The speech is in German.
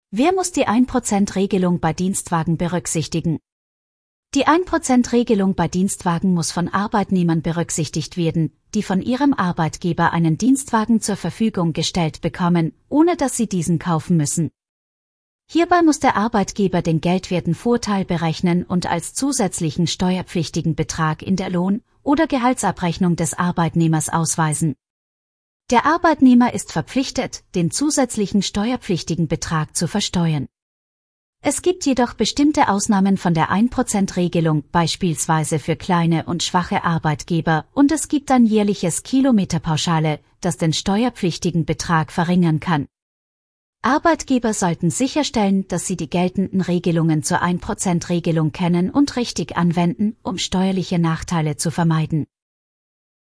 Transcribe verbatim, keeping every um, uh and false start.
Wer muss die ein Prozent Regelung bei Dienstwagen berücksichtigen? Die ein Prozent Regelung bei Dienstwagen muss von Arbeitnehmern berücksichtigt werden, die von ihrem Arbeitgeber einen Dienstwagen zur Verfügung gestellt bekommen, ohne dass sie diesen kaufen müssen. Hierbei muss der Arbeitgeber den geldwerten Vorteil berechnen und als zusätzlichen steuerpflichtigen Betrag in der Lohn- oder Gehaltsabrechnung des Arbeitnehmers ausweisen. Der Arbeitnehmer ist verpflichtet, den zusätzlichen steuerpflichtigen Betrag zu versteuern. Es gibt jedoch bestimmte Ausnahmen von der ein Prozent Regelung, beispielsweise für kleine und schwache Arbeitgeber, und es gibt ein jährliches Kilometerpauschale, das den steuerpflichtigen Betrag verringern kann. Arbeitgeber sollten sicherstellen, dass sie die geltenden Regelungen zur ein Prozent Regelung kennen und richtig anwenden, um steuerliche Nachteile zu vermeiden.